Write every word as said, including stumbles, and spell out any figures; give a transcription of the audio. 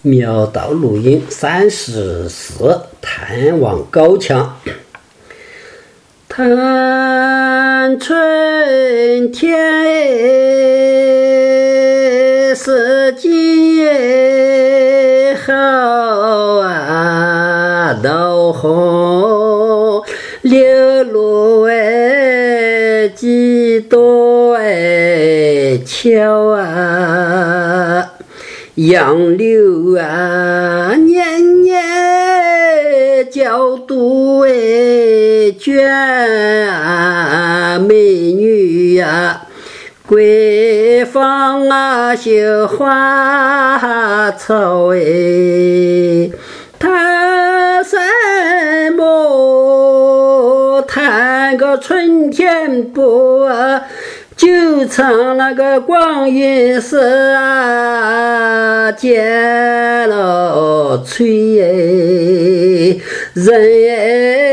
苗道录音三十四，探望高墙。探春天四季好啊，到红流露哎，几多哎桥啊，杨柳啊，年年角度哎卷啊，美女啊，闺房啊，绣花草哎，谈什么？谈个春天不啊？就唱那个光阴事啊，见了吹哎，人哎。